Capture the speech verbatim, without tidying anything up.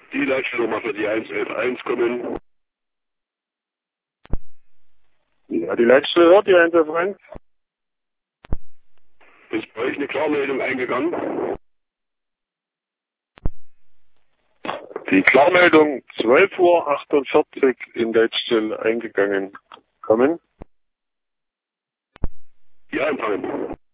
Die Leitstellnummer für die eins elf eins kommen. Ja, die Leitstelle hört die eins elf eins. Ist bei euch eine Klarmeldung eingegangen? Die Klarmeldung zwölf Uhr achtundvierzig in Leitstelle eingegangen. Kommen. Ja, empfangen.